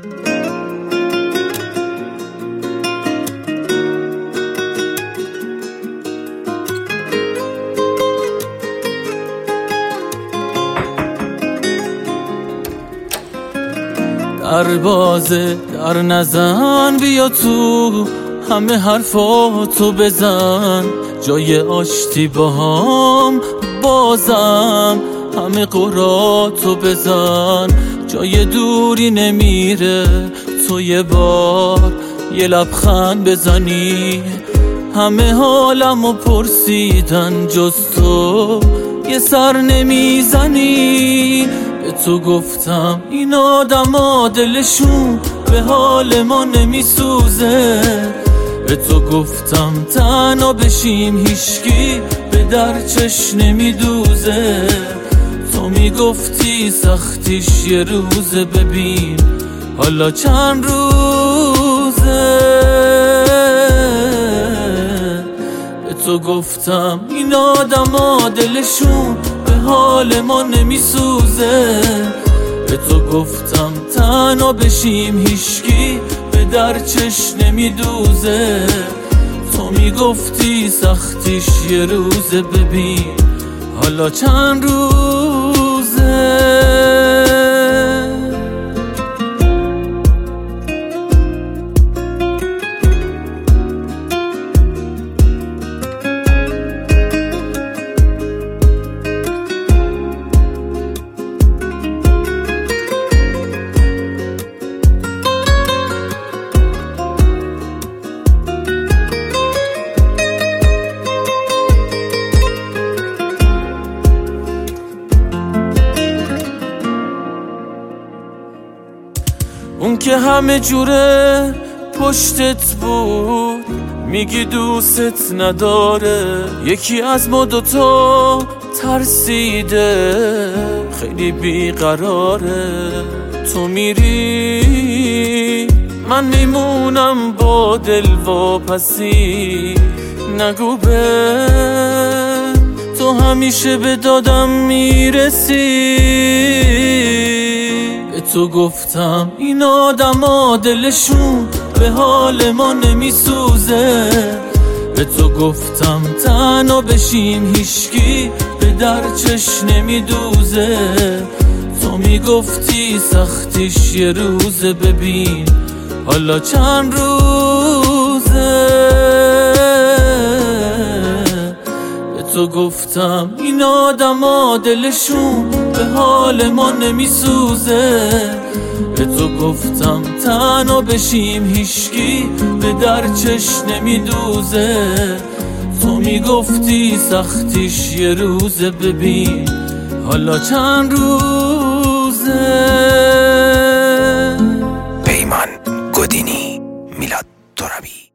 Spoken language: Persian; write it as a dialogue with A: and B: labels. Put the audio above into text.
A: در بازه در نزن، بیا تو همه حرفاتو بزن، جای آشتی با هم بازم همه قراتو بزن، جای دوری نمیره تو یه بار یه لبخند بزنی، همه حالمو پرسیدن جز تو یه سر نمیزنی. به تو گفتم این آدما دلشون به حال ما نمیسوزه، به تو گفتم تنها بشیم هیچکی به در چش نمیدوزه، تو میگفتی سختیش یه روزه، ببین حالا چند روزه. به تو گفتم این آدما دلشون به حال ما نمیسوزه، به تو گفتم تنها بشیم هیچکی به در چش نمیدوزه، تو میگفتی سختیش یه روزه، ببین حالا چند روزه. اون که همه جوره پشتت بود میگی دوست نداره، یکی از ما دوتا ترسیده خیلی بیقراره، تو میری من میمونم با دل واپسی، نگو به تو همیشه به دادم میرسی. به تو گفتم این آدما دلشون به حال ما نمیسوزه، به تو گفتم تنها بشیم هیچکی به در چش نمیدوزه، تو میگفتی سختیش یه روزه، ببین حالا چند روزه. به تو گفتم این آدما دلشون به حال ما نمیسوزه، به تو گفتم تنها بشیم هیچکی به در چش نمیدوزه، تو میگفتی سختیش یه روزه، ببین حالا چند روزه.
B: پیمان گودینی، میلاد ترابی.